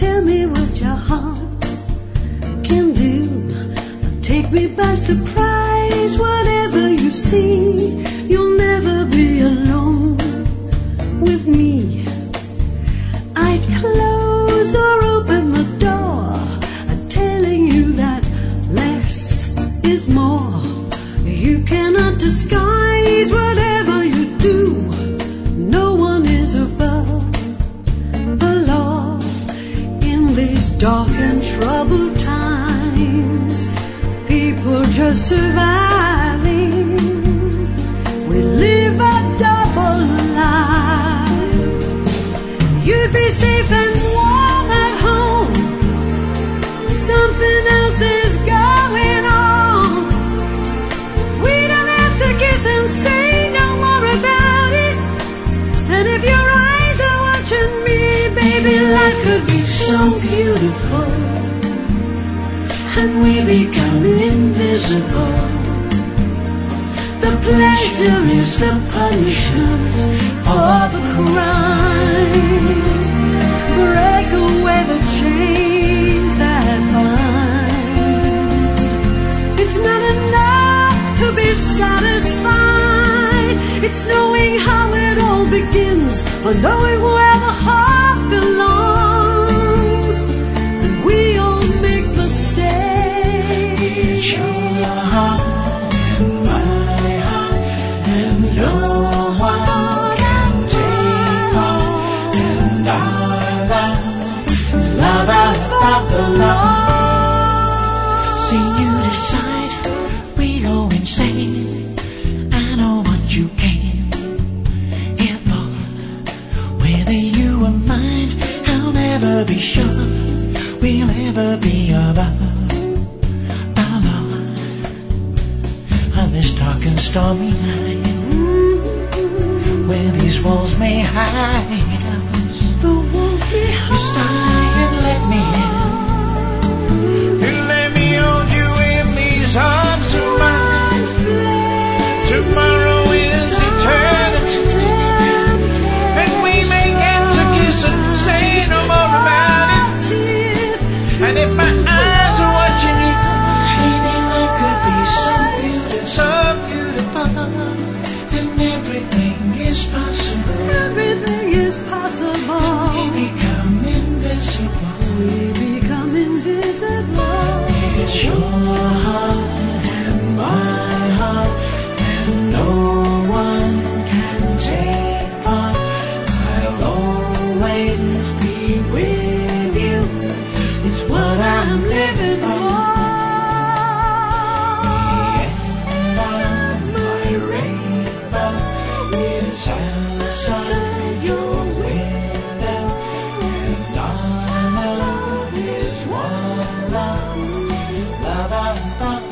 tell me what your heart can do. Take me by surprise, whatever you see. You'll never be alone with me. I'd close or open the door, telling you that less is more. You cannot disguise whatever you do. No one is above the law. In these dark and troubled times, people just surviving. We live a double life. You'd be safe and warm at home. Something else is going on. We don't have to kiss and say no more about it. And if your eyes are watching me, baby, life could be so beautiful. And we become invisible. The pleasure is the punishment for the crime. Break away the chains that bind. It's not enough to be satisfied. It's knowing how it all begins, or knowing where the heart belongs. And we all make mistakes. It's your heart and my heart, and no one can take part. And our love above the law. See, you decide, we go insane. I know what you came here for. Whether you are mine, I'll never be sure we'll ever be above our law. On this dark and stormy night, where these walls may hide us, the walls may hide. You sigh and let me in. You let me hold you in these arms of mine. Tomorrow is eternity, and we may get to kiss and say no more about it. And if my eyes are watching you, baby, life could be so beautiful, so beautiful. And everything is possible. Everything is possible. We become invisible. We become invisible. It's your heart and my heart, and no one can take part. I'll always be with you. It's what I'm living for. The end of my rainbow is outside your window, and our love is one love, love above